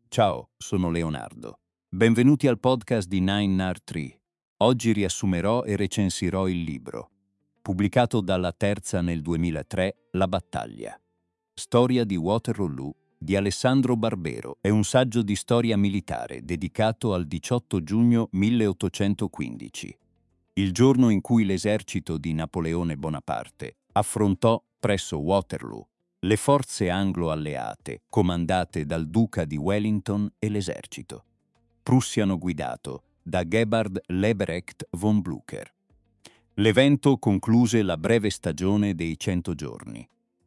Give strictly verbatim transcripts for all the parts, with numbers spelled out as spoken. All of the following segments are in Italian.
Ciao, sono Leonardo. Benvenuti al podcast di Nine Nar Tree. Oggi riassumerò e recensirò il libro, pubblicato dalla Terza nel duemilatré, La battaglia. Storia di Waterloo di Alessandro Barbero è un saggio di storia militare dedicato al diciotto giugno milleottocentoquindici, il giorno in cui l'esercito di Napoleone Bonaparte affrontò presso Waterloo le forze anglo-alleate comandate dal duca di Wellington e l'esercito prussiano guidato da Gebhard Leberecht von Blücher. L'evento concluse la breve stagione dei cento giorni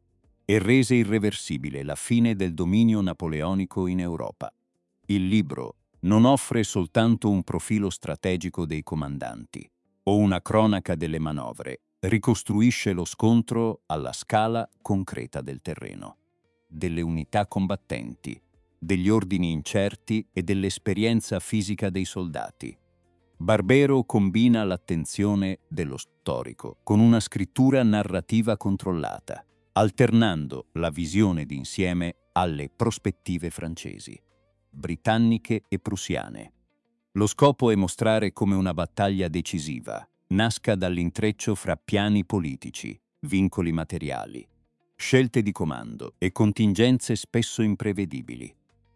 e rese irreversibile la fine del dominio napoleonico in Europa. Il libro non offre soltanto un profilo strategico dei comandanti o una cronaca delle manovre, ricostruisce lo scontro alla scala concreta del terreno, delle unità combattenti, degli ordini incerti e dell'esperienza fisica dei soldati. Barbero combina l'attenzione dello storico con una scrittura narrativa controllata, alternando la visione d'insieme alle prospettive francesi, britanniche e prussiane. Lo scopo è mostrare come una battaglia decisiva nasca dall'intreccio fra piani politici, vincoli materiali, scelte di comando e contingenze spesso imprevedibili.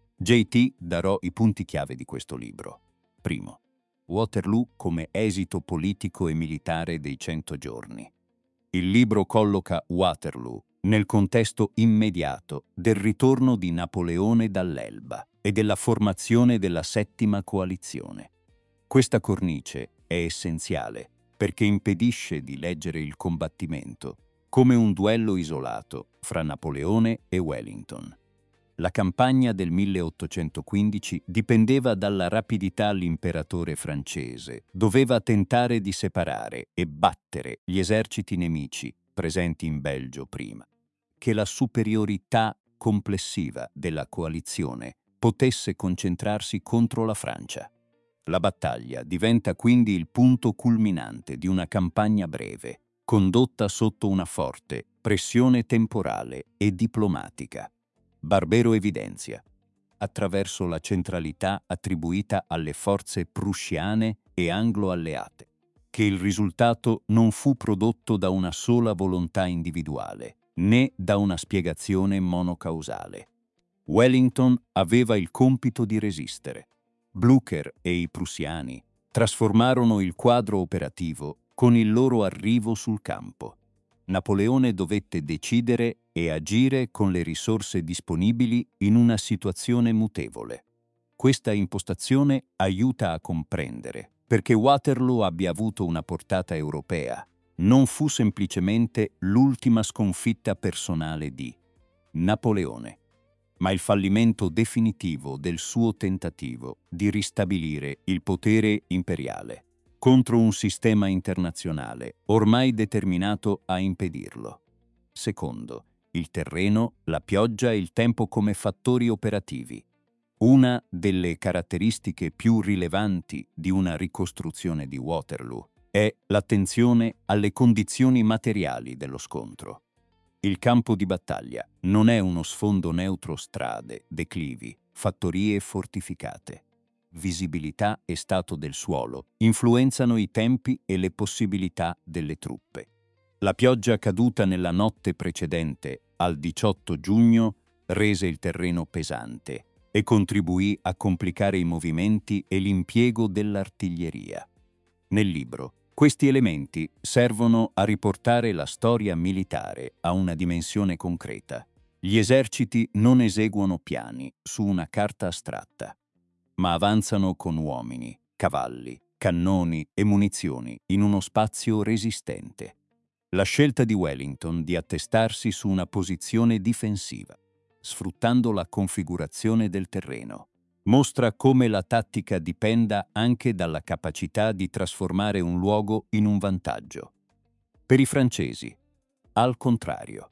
J T darò i punti chiave di questo libro. Primo, Waterloo come esito politico e militare dei cento giorni. Il libro colloca Waterloo nel contesto immediato del ritorno di Napoleone dall'Elba e della formazione della settima coalizione. Questa cornice è essenziale perché impedisce di leggere il combattimento come un duello isolato fra Napoleone e Wellington. La campagna del milleottocentoquindici dipendeva dalla rapidità l'imperatore francese. Doveva tentare di separare e battere gli eserciti nemici presenti in Belgio prima che la superiorità complessiva della coalizione potesse concentrarsi contro la Francia. La battaglia diventa quindi il punto culminante di una campagna breve, condotta sotto una forte pressione temporale e diplomatica. Barbero evidenzia, attraverso la centralità attribuita alle forze prussiane e anglo-alleate, che il risultato non fu prodotto da una sola volontà individuale, né da una spiegazione monocausale. Wellington aveva il compito di resistere. Blücher e i prussiani trasformarono il quadro operativo con il loro arrivo sul campo. Napoleone dovette decidere e agire con le risorse disponibili in una situazione mutevole. Questa impostazione aiuta a comprendere perché Waterloo abbia avuto una portata europea. Non fu semplicemente l'ultima sconfitta personale di Napoleone, ma il fallimento definitivo del suo tentativo di ristabilire il potere imperiale contro un sistema internazionale ormai determinato a impedirlo. Secondo, il terreno, la pioggia e il tempo come fattori operativi. Una delle caratteristiche più rilevanti di una ricostruzione di Waterloo è l'attenzione alle condizioni materiali dello scontro. Il campo di battaglia non è uno sfondo neutro: strade, declivi, fattorie fortificate. Visibilità e stato del suolo influenzano i tempi e le possibilità delle truppe. La pioggia caduta nella notte precedente al diciotto giugno rese il terreno pesante e contribuì a complicare i movimenti e l'impiego dell'artiglieria. Nel libro, questi elementi servono a riportare la storia militare a una dimensione concreta. Gli eserciti non eseguono piani su una carta astratta, ma avanzano con uomini, cavalli, cannoni e munizioni in uno spazio resistente. La scelta di Wellington di attestarsi su una posizione difensiva, sfruttando la configurazione del terreno, mostra come la tattica dipenda anche dalla capacità di trasformare un luogo in un vantaggio. Per i francesi, al contrario,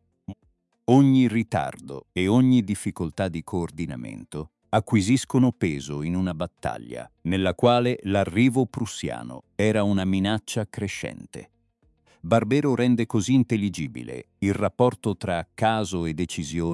ogni ritardo e ogni difficoltà di coordinamento acquisiscono peso in una battaglia nella quale l'arrivo prussiano era una minaccia crescente. Barbero rende così intelligibile il rapporto tra caso e decisione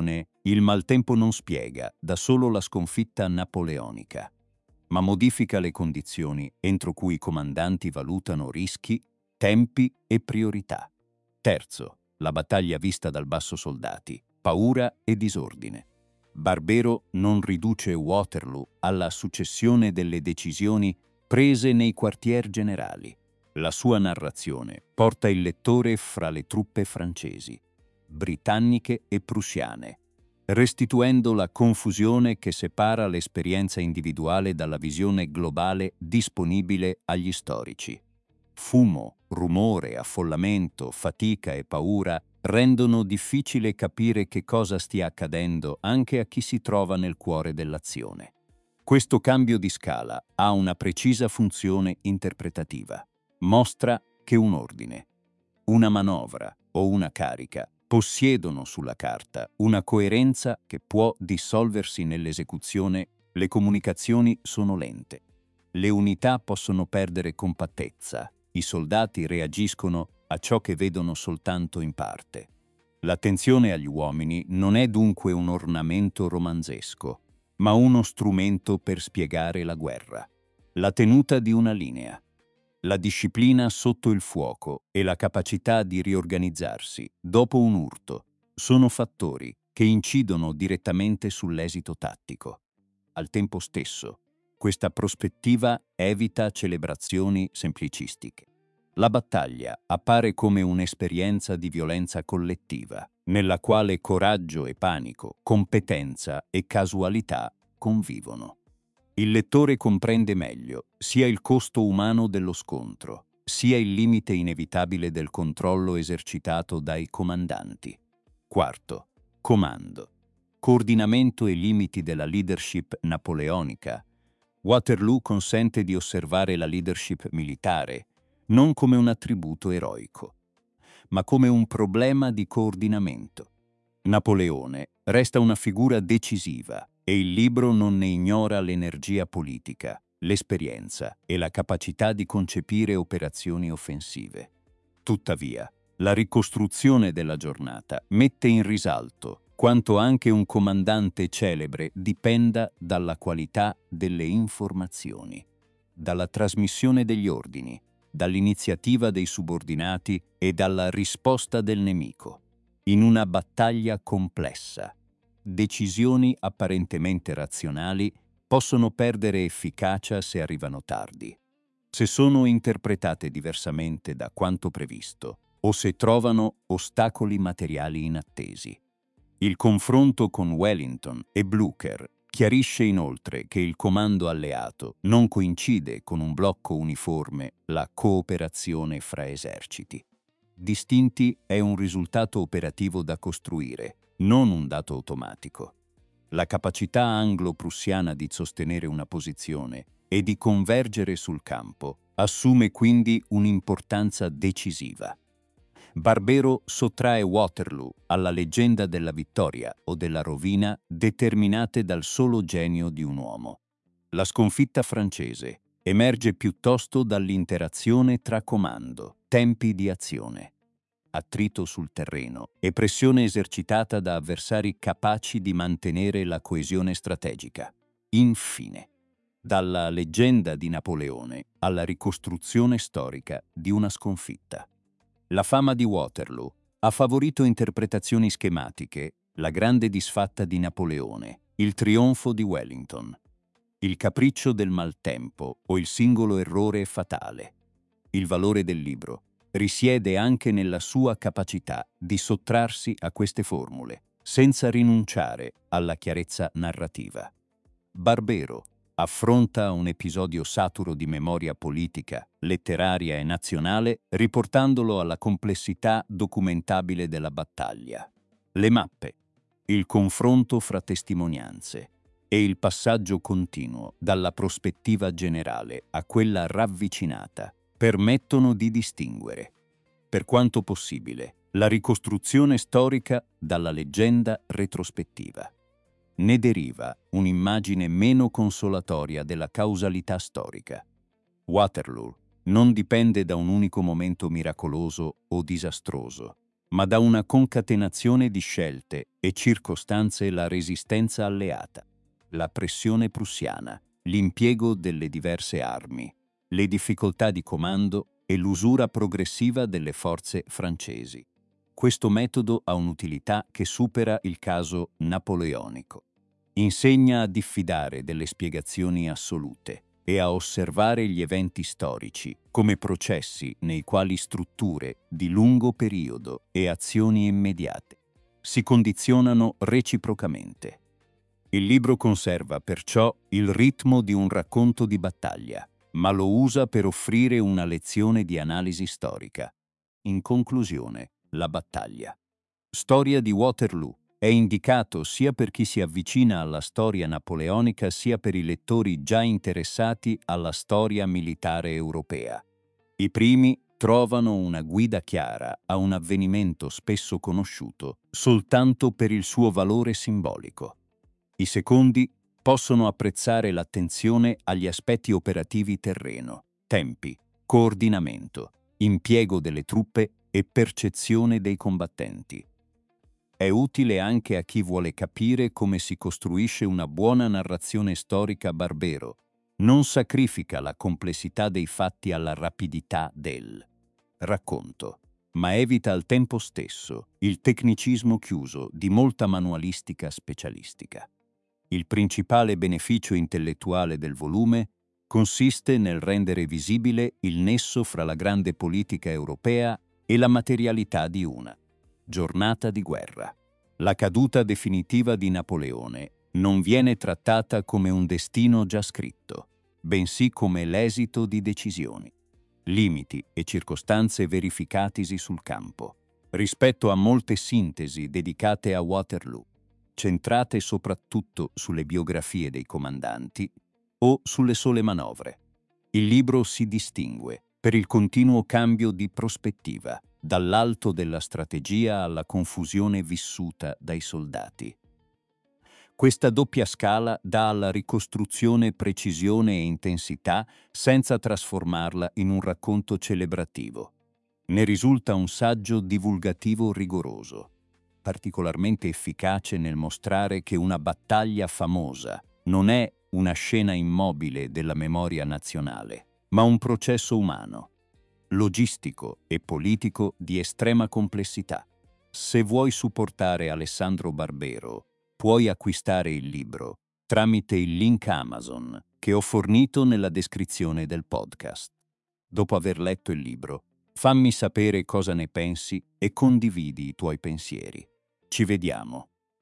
Il maltempo non spiega da solo la sconfitta napoleonica, ma modifica le condizioni entro cui i comandanti valutano rischi, tempi e priorità. Terzo, la battaglia vista dal basso soldati, paura e disordine. Barbero non riduce Waterloo alla successione delle decisioni prese nei quartier generali. La sua narrazione porta il lettore fra le truppe francesi, britanniche e prussiane, restituendo la confusione che separa l'esperienza individuale dalla visione globale disponibile agli storici. Fumo, rumore, affollamento, fatica e paura rendono difficile capire che cosa stia accadendo anche a chi si trova nel cuore dell'azione. Questo cambio di scala ha una precisa funzione interpretativa. Mostra che un ordine, una manovra o una carica possiedono sulla carta una coerenza che può dissolversi nell'esecuzione. Le comunicazioni sono lente. Le unità possono perdere compattezza. I soldati reagiscono a ciò che vedono soltanto in parte. L'attenzione agli uomini non è dunque un ornamento romanzesco, ma uno strumento per spiegare la guerra. La tenuta di una linea, la disciplina sotto il fuoco e la capacità di riorganizzarsi dopo un urto sono fattori che incidono direttamente sull'esito tattico. Al tempo stesso, questa prospettiva evita celebrazioni semplicistiche. La battaglia appare come un'esperienza di violenza collettiva, nella quale coraggio e panico, competenza e casualità convivono. Il lettore comprende meglio sia il costo umano dello scontro, sia il limite inevitabile del controllo esercitato dai comandanti. Quarto, comando. Coordinamento e limiti della leadership napoleonica. Waterloo consente di osservare la leadership militare non come un attributo eroico, ma come un problema di coordinamento. Napoleone resta una figura decisiva e il libro non ne ignora l'energia politica, l'esperienza e la capacità di concepire operazioni offensive. Tuttavia, la ricostruzione della giornata mette in risalto quanto anche un comandante celebre dipenda dalla qualità delle informazioni, dalla trasmissione degli ordini, dall'iniziativa dei subordinati e dalla risposta del nemico. In una battaglia complessa, decisioni apparentemente razionali possono perdere efficacia se arrivano tardi, se sono interpretate diversamente da quanto previsto o se trovano ostacoli materiali inattesi. Il confronto con Wellington e Blucher chiarisce inoltre che il comando alleato non coincide con un blocco uniforme, la cooperazione fra eserciti distinti è un risultato operativo da costruire, non un dato automatico. La capacità anglo-prussiana di sostenere una posizione e di convergere sul campo assume quindi un'importanza decisiva. Barbero sottrae Waterloo alla leggenda della vittoria o della rovina determinate dal solo genio di un uomo. La sconfitta francese emerge piuttosto dall'interazione tra comando, tempi di azione, attrito sul terreno e pressione esercitata da avversari capaci di mantenere la coesione strategica. Infine, dalla leggenda di Napoleone alla ricostruzione storica di una sconfitta. La fama di Waterloo ha favorito interpretazioni schematiche, la grande disfatta di Napoleone, il trionfo di Wellington, il capriccio del maltempo o il singolo errore fatale. Il valore del libro risiede anche nella sua capacità di sottrarsi a queste formule, senza rinunciare alla chiarezza narrativa. Barbero affronta un episodio saturo di memoria politica, letteraria e nazionale, riportandolo alla complessità documentabile della battaglia. Le mappe, il confronto fra testimonianze e il passaggio continuo dalla prospettiva generale a quella ravvicinata permettono di distinguere, per quanto possibile, la ricostruzione storica dalla leggenda retrospettiva. Ne deriva un'immagine meno consolatoria della causalità storica. Waterloo non dipende da un unico momento miracoloso o disastroso, ma da una concatenazione di scelte e circostanze la resistenza alleata, la pressione prussiana, l'impiego delle diverse armi, le difficoltà di comando e l'usura progressiva delle forze francesi. Questo metodo ha un'utilità che supera il caso napoleonico. Insegna a diffidare delle spiegazioni assolute e a osservare gli eventi storici come processi nei quali strutture di lungo periodo e azioni immediate si condizionano reciprocamente. Il libro conserva perciò il ritmo di un racconto di battaglia, ma lo usa per offrire una lezione di analisi storica. In conclusione, la battaglia. Storia di Waterloo è indicato sia per chi si avvicina alla storia napoleonica sia per i lettori già interessati alla storia militare europea. I primi trovano una guida chiara a un avvenimento spesso conosciuto soltanto per il suo valore simbolico. I secondi possono apprezzare l'attenzione agli aspetti operativi terreno, tempi, coordinamento, impiego delle truppe e percezione dei combattenti. È utile anche a chi vuole capire come si costruisce una buona narrazione storica. Barbero non sacrifica la complessità dei fatti alla rapidità del racconto, ma evita al tempo stesso il tecnicismo chiuso di molta manualistica specialistica. Il principale beneficio intellettuale del volume consiste nel rendere visibile il nesso fra la grande politica europea e la materialità di una giornata di guerra. La caduta definitiva di Napoleone non viene trattata come un destino già scritto, bensì come l'esito di decisioni, limiti e circostanze verificatisi sul campo. Rispetto a molte sintesi dedicate a Waterloo, centrate soprattutto sulle biografie dei comandanti o sulle sole manovre, il libro si distingue per il continuo cambio di prospettiva, dall'alto della strategia alla confusione vissuta dai soldati. Questa doppia scala dà alla ricostruzione precisione e intensità senza trasformarla in un racconto celebrativo. Ne risulta un saggio divulgativo rigoroso, particolarmente efficace nel mostrare che una battaglia famosa non è una scena immobile della memoria nazionale, ma un processo umano, logistico e politico di estrema complessità. Se vuoi supportare Alessandro Barbero, puoi acquistare il libro tramite il link Amazon che ho fornito nella descrizione del podcast. Dopo aver letto il libro, fammi sapere cosa ne pensi e condividi i tuoi pensieri. Ci vediamo.